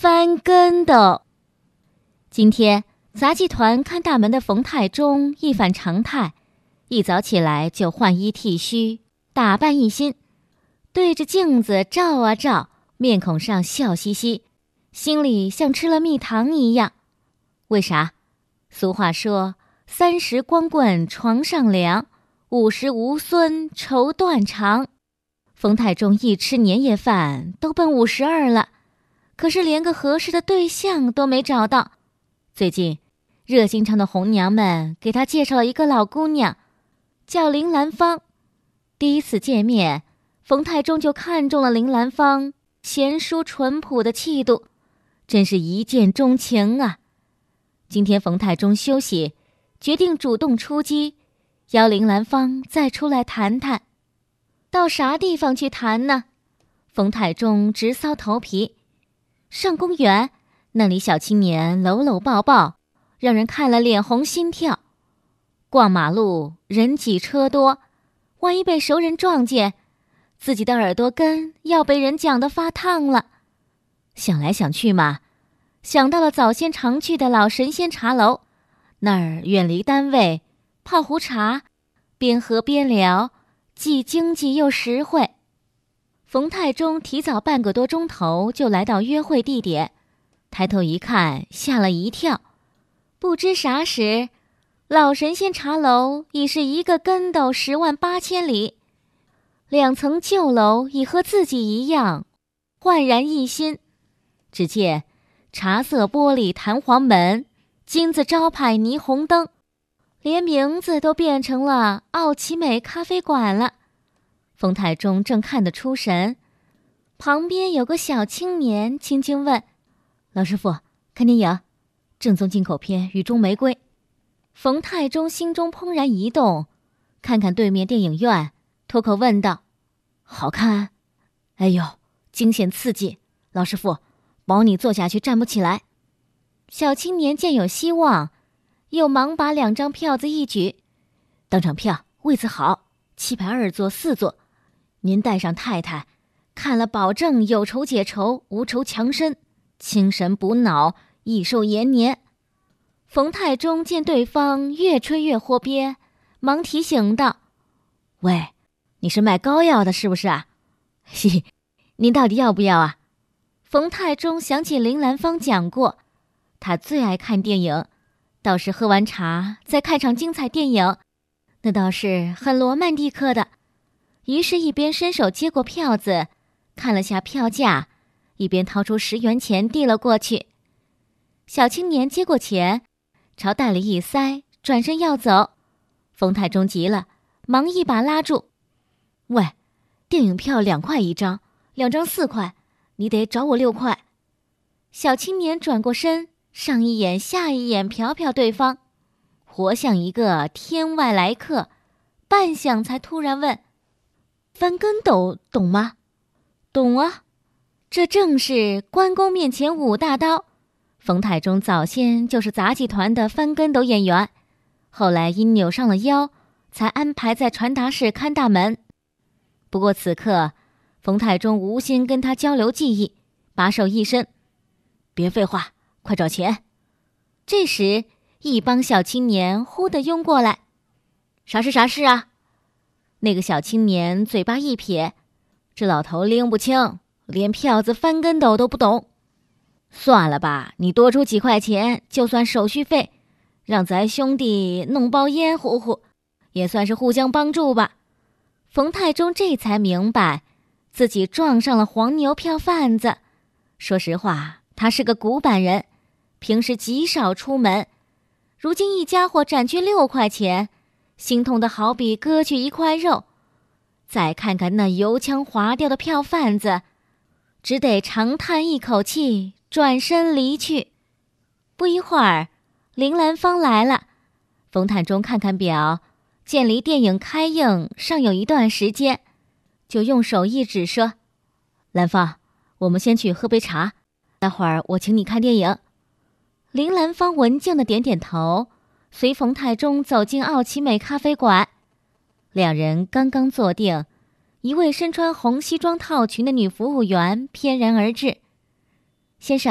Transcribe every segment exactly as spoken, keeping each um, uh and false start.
翻跟斗。今天杂技团看大门的冯太忠一反常态，一早起来就换衣剃须，打扮一新，对着镜子照啊照，面孔上笑嘻嘻，心里像吃了蜜糖一样。为啥？俗话说，三十光棍床上凉，五十无孙绸缎长。冯太忠一吃年夜饭都奔五十二了，可是连个合适的对象都没找到。最近热心肠的红娘们给他介绍了一个老姑娘，叫林兰芳。第一次见面，冯太忠就看中了林兰芳贤淑淳朴的气度，真是一见钟情啊。今天冯太忠休息，决定主动出击，邀林兰芳再出来谈谈。到啥地方去谈呢？冯太忠直搔头皮。上公园，那里小青年搂搂抱抱，让人看了脸红心跳。逛马路，人挤车多，万一被熟人撞见，自己的耳朵根要被人讲得发烫了。想来想去嘛，想到了早先常去的老神仙茶楼，那儿远离单位，泡壶茶，边喝边聊，既经济又实惠。冯太忠提早半个多钟头就来到约会地点，抬头一看，吓了一跳。不知啥时，老神仙茶楼已是一个跟斗十万八千里，两层旧楼已和自己一样焕然一新。只见茶色玻璃弹簧门，金字招牌霓虹灯，连名字都变成了奥奇美咖啡馆了。冯太忠正看得出神，旁边有个小青年轻轻问：老师傅，看电影？正宗进口片《雨中玫瑰》。冯太忠心中怦然一动，看看对面电影院，脱口问道：好看？哎呦，惊险刺激，老师傅，保你坐下去站不起来。小青年见有希望，又忙把两张票子一举：当场票，位子好，七排二座四座，您带上太太，看了保证有愁解愁，无愁强身，清神补脑，益寿延年。冯太忠见对方越吹越豁憋，忙提醒道：喂，你是卖膏药的是不是啊？嘿嘿，您到底要不要啊？冯太忠想起林兰芳讲过，他最爱看电影，倒是喝完茶再看场精彩电影，那倒是很罗曼蒂克的。于是一边伸手接过票子，看了下票价，一边掏出十元钱递了过去。小青年接过钱，朝袋里一塞，转身要走。冯太忠急了，忙一把拉住：喂，电影票两块一张，两张四块，你得找我六块。小青年转过身，上一眼下一眼瞟瞟对方，活像一个天外来客，半晌才突然问：翻跟斗懂吗？懂啊，这正是关公面前舞大刀。冯太忠早先就是杂技团的翻跟斗演员，后来因扭伤了腰，才安排在传达室看大门。不过此刻冯太忠无心跟他交流技艺，把手一伸：别废话，快找钱。这时一帮小青年忽地拥过来：啥事啥事啊？那个小青年嘴巴一撇：这老头拎不清，连票子翻跟斗都不懂。算了吧，你多出几块钱，就算手续费，让咱兄弟弄包烟糊糊，也算是互相帮助吧。冯太忠这才明白，自己撞上了黄牛票贩子。说实话，他是个古板人，平时极少出门，如今一家伙斩去六块钱，心痛的好比割去一块肉。再看看那油腔滑调的票贩子，只得长叹一口气，转身离去。不一会儿，林兰芳来了。冯太忠看看表，见离电影开映尚有一段时间，就用手一指说：兰芳，我们先去喝杯茶，待会儿我请你看电影。林兰芳文静地点点头，随冯太忠走进奥奇美咖啡馆。两人刚刚坐定，一位身穿红西装套裙的女服务员翩然而至：先生，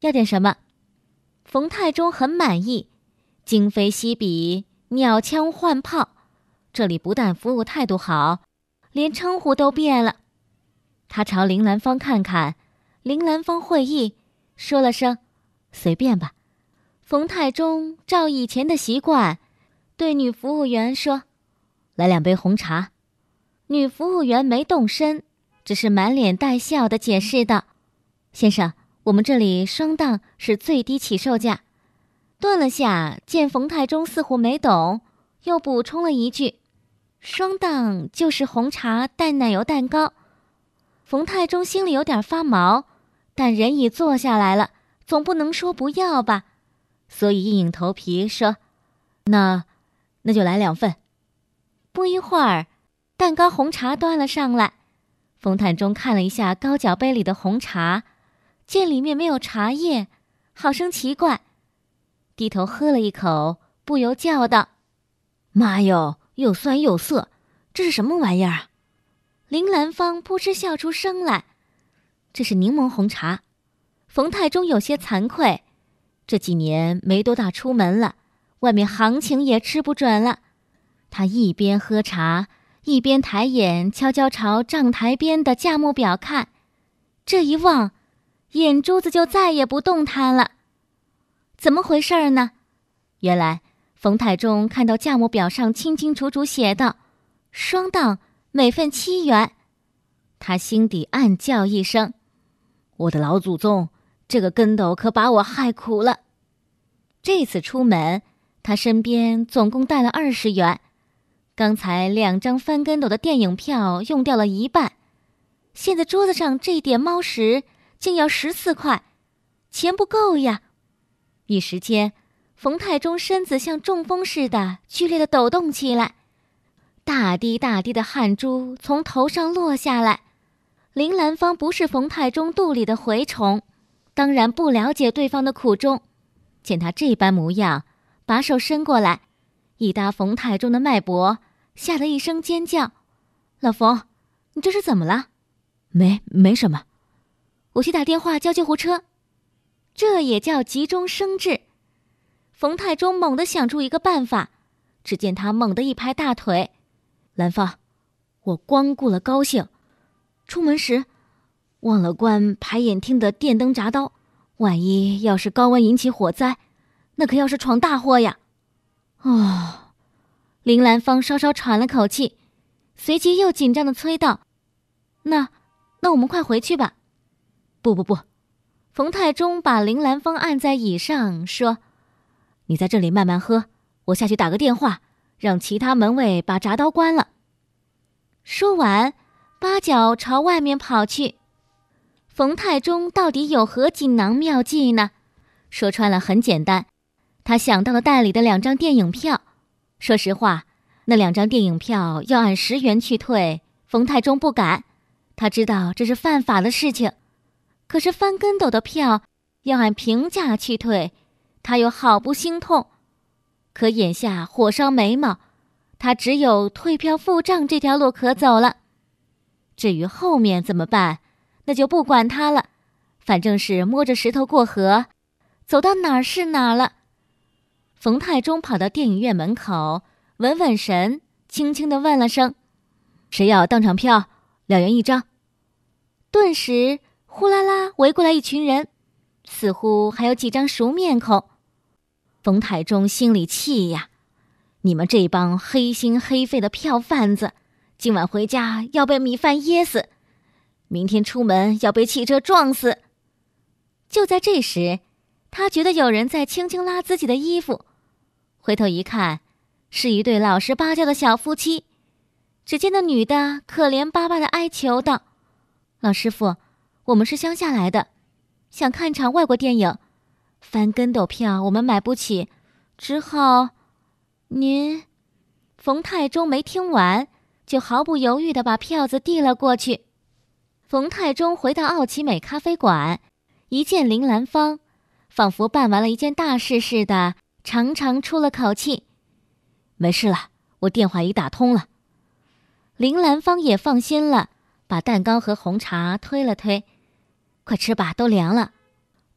要点什么？冯太中很满意，今非昔比，鸟枪换炮。这里不但服务态度好，连称呼都变了。他朝林兰芳看看，林兰芳会意，说了声随便吧。冯太中照以前的习惯，对女服务员说：来两杯红茶。女服务员没动身，只是满脸带笑地解释道：先生，我们这里双档是最低起售价。顿了下，见冯太中似乎没懂，又补充了一句：双档就是红茶带奶油蛋糕。冯太中心里有点发毛，但人已坐下来了，总不能说不要吧，所以硬硬头皮说：那那就来两份。不一会儿，蛋糕红茶端了上来。冯太中看了一下高脚杯里的红茶，见里面没有茶叶，好生奇怪，低头喝了一口，不由叫道：妈哟，又酸又涩，这是什么玩意儿啊？林兰芳扑哧笑出声来：这是柠檬红茶。冯太中有些惭愧，这几年没多大出门了，外面行情也吃不准了。他一边喝茶，一边抬眼悄悄朝账台边的价目表看，这一望，眼珠子就再也不动弹了。怎么回事呢？原来冯太中看到价目表上清清楚楚写道：双档每份七元。他心底暗叫一声：我的老祖宗，这个跟斗可把我害苦了。这次出门，他身边总共带了二十元，刚才两张翻跟斗的电影票用掉了一半，现在桌子上这点猫食竟要十四块，钱不够呀！一时间，冯太中身子像中风似的剧烈的抖动起来，大滴大滴的汗珠从头上落下来。林兰芳不是冯太中肚里的蛔虫，当然不了解对方的苦衷，见他这般模样，把手伸过来，一搭冯太中的脉搏，吓得一声尖叫：老冯，你这是怎么了？没没什么，我去打电话叫救护车。这也叫急中生智。冯太中猛地想出一个办法，只见他猛地一拍大腿：兰芳，我光顾了高兴，出门时忘了关排演厅的电灯闸刀，万一要是高温引起火灾，那可要是闯大祸呀。哦，林兰芳稍稍喘了口气，随即又紧张地催道：那那我们快回去吧。不不不，冯太中把林兰芳按在椅上说：你在这里慢慢喝，我下去打个电话，让其他门卫把闸刀关了。说完，八脚朝外面跑去。冯太中到底有何锦囊妙计呢？说穿了很简单，他想到了袋里的两张电影票。说实话，那两张电影票要按十元去退，冯太中不敢，他知道这是犯法的事情。可是翻跟斗的票要按平价去退，他又好不心痛。可眼下火烧眉毛，他只有退票付账这条路可走了。至于后面怎么办，那就不管他了，反正是摸着石头过河，走到哪儿是哪儿了。冯太中跑到电影院门口，稳稳神，轻轻地问了声：谁要当场票？两元一张。顿时呼啦啦围过来一群人，似乎还有几张熟面孔。冯太中心里气呀，你们这帮黑心黑肺的票贩子，今晚回家要被米饭噎死，明天出门要被汽车撞死。就在这时，他觉得有人在轻轻拉自己的衣服，回头一看，是一对老实巴交的小夫妻。只见那女的可怜巴巴地哀求道：老师傅，我们是乡下来的，想看场外国电影，翻跟斗票我们买不起，只好……您……冯太中没听完，就毫不犹豫地把票子递了过去。冯太中回到奥奇美咖啡馆，一见林兰芳，仿佛办完了一件大事似的，长长出了口气：没事了，我电话已打通了。林兰芳也放心了，把蛋糕和红茶推了推：快吃吧，都凉了。哦，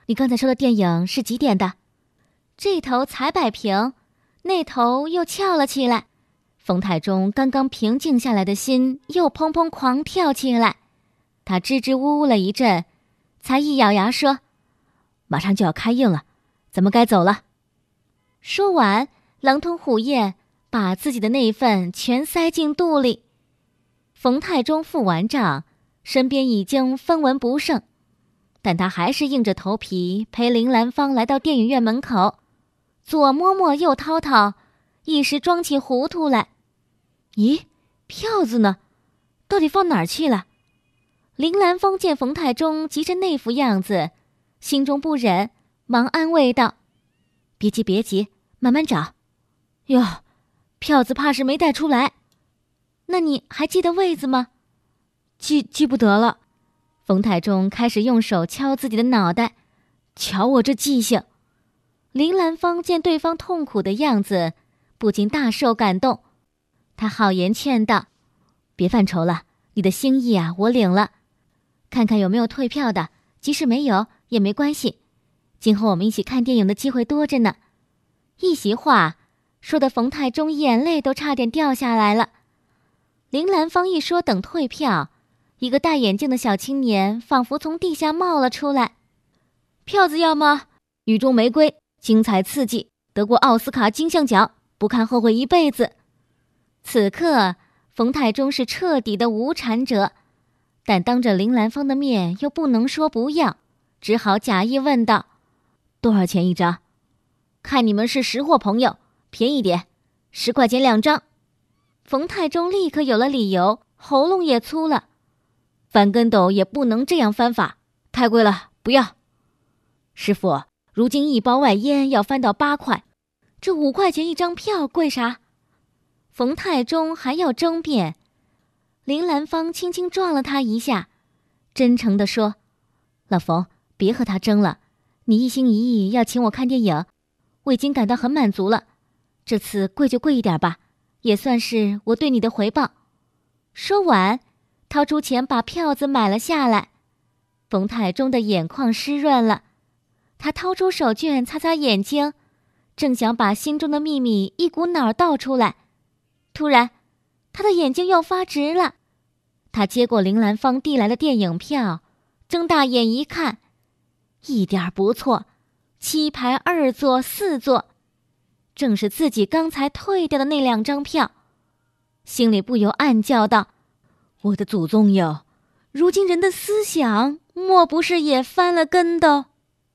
你刚才说的电影是几点的？这头才摆平，那头又翘了起来。冯太中刚刚平静下来的心又砰砰狂跳起来，他支支吾吾了一阵，才一咬牙说：马上就要开映了，咱们该走了。说完，狼吞虎咽，把自己的那一份全塞进肚里。冯太中付完账，身边已经分文不剩，但他还是硬着头皮陪林兰芳来到电影院门口，左摸摸右掏掏，一时装起糊涂来。咦，票子呢？到底放哪儿去了？林兰芳见冯太中急成那副样子，心中不忍，忙安慰道：别急别急，慢慢找。哟，票子怕是没带出来。那你还记得位子吗？记记不得了。冯太中开始用手敲自己的脑袋，瞧我这记性。林兰芳见对方痛苦的样子，不禁大受感动。他好言劝道：别犯愁了，你的心意啊我领了，看看有没有退票的，即使没有也没关系，今后我们一起看电影的机会多着呢。一席话说得冯太中眼泪都差点掉下来了。林兰芳一说等退票，一个戴眼镜的小青年仿佛从地下冒了出来。票子要吗？雨中玫瑰，精彩刺激，得过奥斯卡金像奖，不看后悔一辈子。此刻冯太中是彻底的无产者，但当着林兰芳的面又不能说不要，只好假意问道：多少钱一张？看你们是识货朋友，便宜点，十块钱两张。冯太中立刻有了理由，喉咙也粗了：翻跟斗也不能这样翻法，太贵了，不要。师傅，如今一包外烟要翻到八块，这五块钱一张票贵啥？冯太中还要争辩，林兰芳轻轻撞了他一下，真诚地说：老冯，别和他争了，你一心一意要请我看电影，我已经感到很满足了，这次贵就贵一点吧，也算是我对你的回报。说完，掏出钱把票子买了下来。冯太中的眼眶湿润了，他掏出手绢擦擦眼睛，正想把心中的秘密一股脑道出来，突然他的眼睛又发直了。他接过林兰芳递来的电影票，睁大眼一看，一点不错，七排二座四座，正是自己刚才退掉的那两张票。心里不由暗叫道：我的祖宗哟，如今人的思想莫不是也翻了跟斗？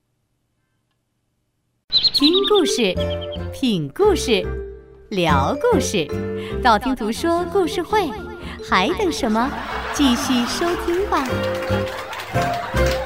听故事，品故事，聊故事，道听途说故事会，还等什么？继续收听吧。